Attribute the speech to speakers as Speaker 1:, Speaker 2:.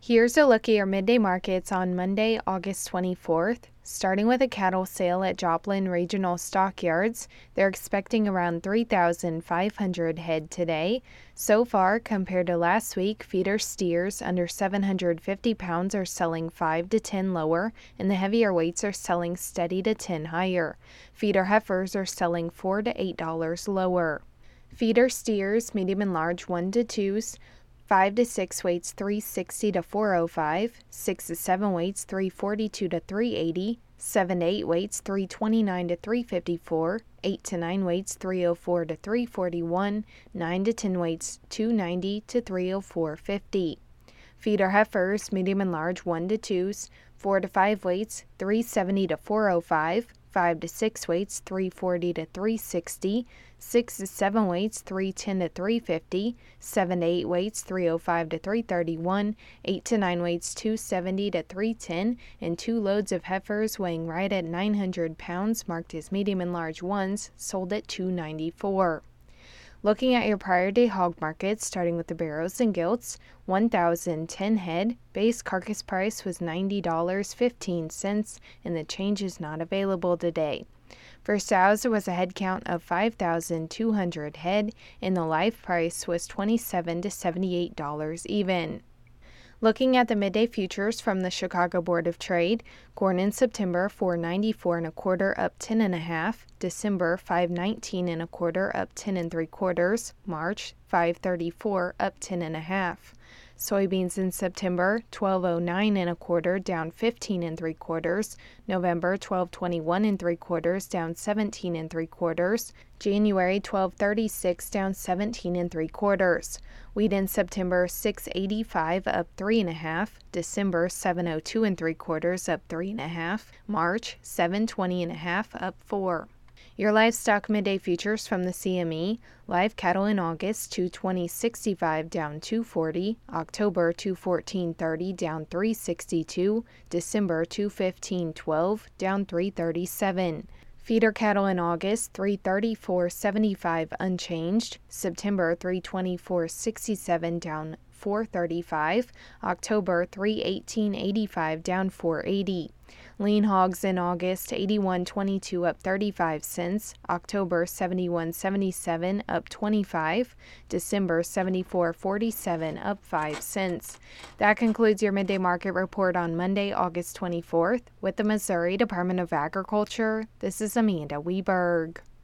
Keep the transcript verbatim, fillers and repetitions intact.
Speaker 1: Here's a look at your midday markets on Monday, August twenty-fourth. Starting with a cattle sale at Joplin Regional Stockyards, they're expecting around three thousand five hundred head today. So far, compared to last week, feeder steers under seven hundred fifty pounds are selling five to ten lower, and the heavier weights are selling steady to ten higher. Feeder heifers are selling four to eight dollars lower. Feeder steers, medium and large, one to twos. five to six weights three sixty to four oh five, six to seven weights three forty-two to three eighty, seven to eight weights three twenty-nine to three fifty-four, eight to nine weights three oh four to three forty-one, nine to ten weights two ninety to three oh four fifty. Feeder heifers, medium and large, one to twos, four to five weights three seventy to four oh five, five to six weights three forty to three sixty, six to seven weights three ten to three fifty, seven to eight weights three oh five to three thirty-one, eight to nine weights two seventy to three ten, and two loads of heifers weighing right at nine hundred pounds marked as medium and large ones sold at two ninety-four. Looking at your prior day hog markets, starting with the barrows and gilts, one thousand ten head, base carcass price was ninety dollars and fifteen cents, and the change is not available today. For sows, there was a head count of five thousand two hundred head, and the live price was twenty-seven to seventy-eight dollars even. Looking at the midday futures from the Chicago Board of Trade, corn in September four ninety-four and a quarter up ten and a half, December five nineteen and a quarter up ten and three quarters, March five thirty-four up ten and a half. Soybeans in September twelve oh nine and a quarter down fifteen and three quarters, November twelve twenty-one and three quarters down seventeen and three quarters, January twelve thirty-six down seventeen and three quarters. Wheat in September six eighty-five up three and a half, December seven oh two and three quarters up three and a half, March seven twenty and a half up four. Your livestock midday futures from the C M E: live cattle in August two twenty sixty-five down two forty, October two fourteen thirty down three sixty-two, December two fifteen twelve down three thirty-seven. Feeder cattle in August three thirty-four seventy-five unchanged, September three twenty-four sixty-seven down four thirty-five, October three eighteen eighty-five down four eighty. Lean hogs in August eighty-one twenty-two up thirty-five cents, October seventy-one seventy-seven up twenty-five, December seventy-four forty-seven up five cents. That concludes your midday market report on Monday, August twenty-fourth. With the Missouri Department of Agriculture, this is Amanda Weberg.